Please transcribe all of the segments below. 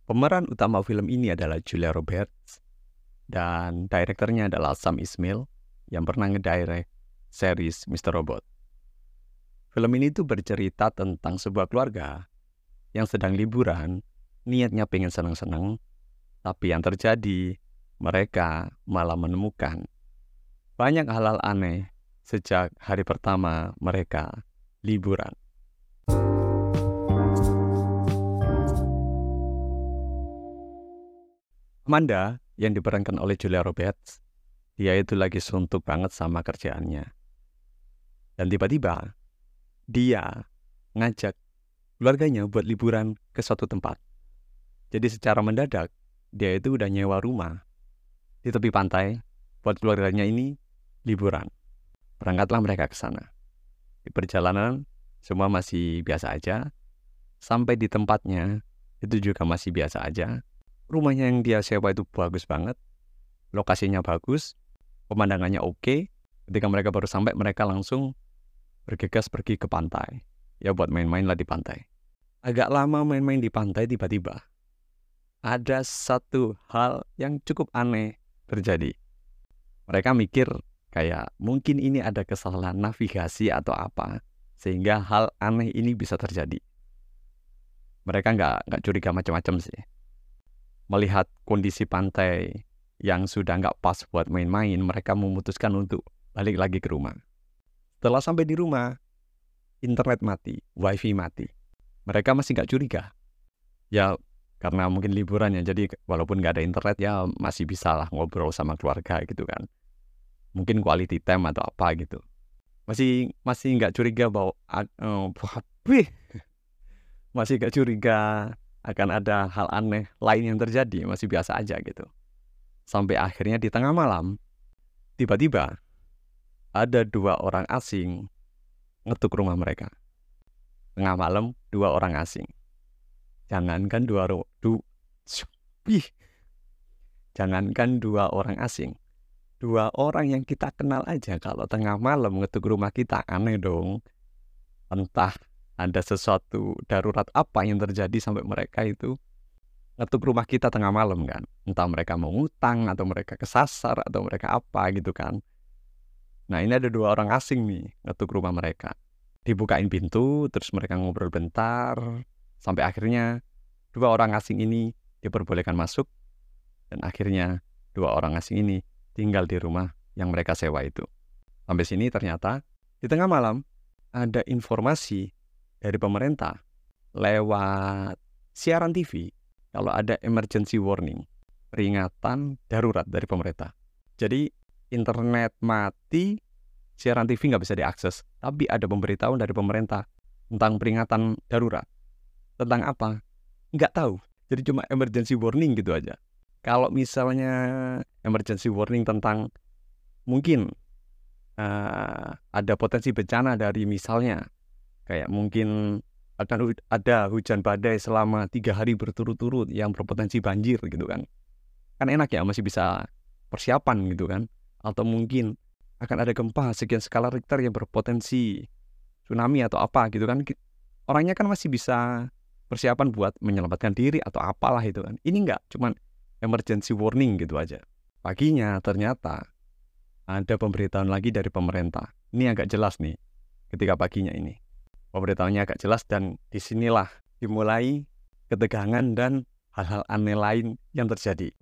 Pemeran utama film ini adalah Julia Roberts dan direkturnya adalah Sam Esmail yang pernah ngedirect series Mr. Robot. Film ini tuh bercerita tentang sebuah keluarga yang sedang liburan, niatnya pengen seneng-seneng, tapi yang terjadi mereka malah menemukan banyak hal-hal aneh sejak hari pertama mereka liburan. Amanda yang diperankan oleh Julia Roberts, dia itu lagi suntuk banget sama kerjaannya. Dan tiba-tiba dia ngajak keluarganya buat liburan ke suatu tempat. Jadi secara mendadak dia itu udah nyewa rumah di tepi pantai buat keluarganya ini liburan. Berangkatlah mereka ke sana. Di perjalanan semua masih biasa aja. Sampai di tempatnya itu juga masih biasa aja. Rumahnya yang dia sewa itu bagus banget. Lokasinya bagus. Pemandangannya oke. Ketika mereka baru sampai, mereka langsung bergegas pergi ke pantai. Ya buat main-main lah di pantai. Agak lama main-main di pantai, tiba-tiba ada satu hal yang cukup aneh terjadi. Mereka mikir kayak mungkin ini ada kesalahan navigasi atau apa, sehingga hal aneh ini bisa terjadi. Mereka nggak curiga macam-macam sih. Melihat kondisi pantai yang sudah nggak pas buat main-main, mereka memutuskan untuk balik lagi ke rumah. Setelah sampai di rumah, internet mati, wifi mati. Mereka masih nggak curiga. Ya, karena mungkin liburan ya, jadi walaupun nggak ada internet ya masih bisa lah ngobrol sama keluarga gitu kan. Mungkin quality time atau apa gitu. Masih nggak curiga bahwa masih nggak curiga akan ada hal aneh lain yang terjadi, masih biasa aja gitu. Sampai akhirnya di tengah malam, tiba-tiba ada 2 orang asing ngetuk rumah mereka. Tengah malam, 2 orang asing. Jangankan 2 orang asing, 2 orang yang kita kenal aja kalau tengah malam ngetuk rumah kita, aneh dong. Entah ada sesuatu darurat apa yang terjadi sampai mereka itu ngetuk rumah kita tengah malam kan. Entah mereka mau ngutang atau mereka kesasar atau mereka apa gitu kan. Nah ini ada 2 orang asing nih ngetuk rumah mereka. Dibukain pintu, terus mereka ngobrol bentar, sampai akhirnya 2 orang asing ini diperbolehkan masuk, dan akhirnya 2 orang asing ini tinggal di rumah yang mereka sewa itu. Sampai sini ternyata di tengah malam ada informasi dari pemerintah lewat siaran TV kalau ada emergency warning, peringatan darurat dari pemerintah. Jadi internet mati, siaran TV nggak bisa diakses, tapi ada pemberitahuan dari pemerintah tentang peringatan darurat. Tentang apa? Nggak tahu. Jadi cuma emergency warning gitu aja. Kalau misalnya emergency warning tentang mungkin ada potensi bencana dari misalnya kayak mungkin akan ada hujan badai selama 3 hari berturut-turut yang berpotensi banjir gitu kan. Kan enak ya, masih bisa persiapan gitu kan. Atau mungkin akan ada gempa sekian skala Richter yang berpotensi tsunami atau apa gitu kan. Orangnya kan masih bisa persiapan buat menyelamatkan diri atau apalah itu kan. Ini enggak, cuman emergency warning gitu aja. Paginya ternyata ada pemberitahuan lagi dari pemerintah. Ini agak jelas nih ketika paginya ini. Pemberitahuannya agak jelas dan disinilah dimulai ketegangan dan hal-hal aneh lain yang terjadi.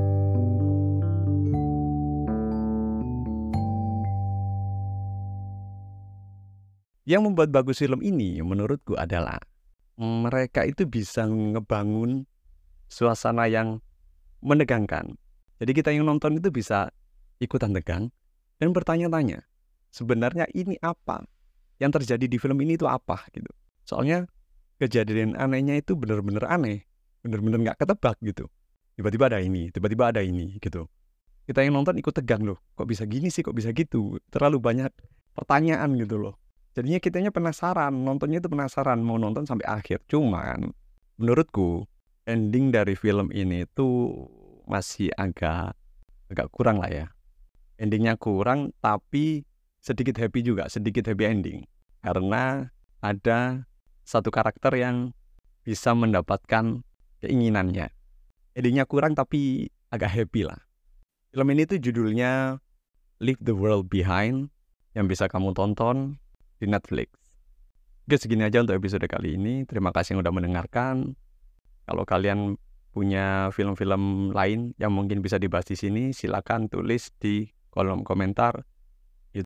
Yang membuat bagus film ini menurutku adalah mereka itu bisa ngebangun suasana yang menegangkan. Jadi kita yang nonton itu bisa ikutan tegang dan bertanya-tanya, sebenarnya ini apa? Yang terjadi di film ini itu apa gitu. Soalnya kejadian anehnya itu benar-benar aneh, benar-benar nggak ketebak gitu. Tiba-tiba ada ini gitu. Kita yang nonton ikut tegang loh, kok bisa gini sih, kok bisa gitu. Terlalu banyak pertanyaan gitu loh. Jadinya kitanya penasaran, nontonnya itu penasaran, mau nonton sampai akhir. Cuman menurutku ending dari film ini itu masih agak kurang lah ya. Endingnya kurang tapi sedikit happy juga, sedikit happy ending. Karena ada satu karakter yang bisa mendapatkan keinginannya. Ending-nya kurang tapi agak happy lah. Film ini tuh judulnya Leave the World Behind, yang bisa kamu tonton di Netflix. Oke, segini aja untuk episode kali ini. Terima kasih yang udah mendengarkan. Kalau kalian punya film-film lain yang mungkin bisa dibahas di sini, silakan tulis di kolom komentar.